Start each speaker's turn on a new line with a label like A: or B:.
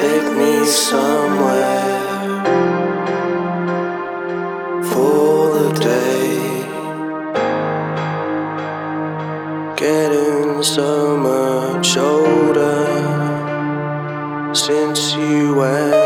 A: take me somewhere for the day. Getting so much older since you went.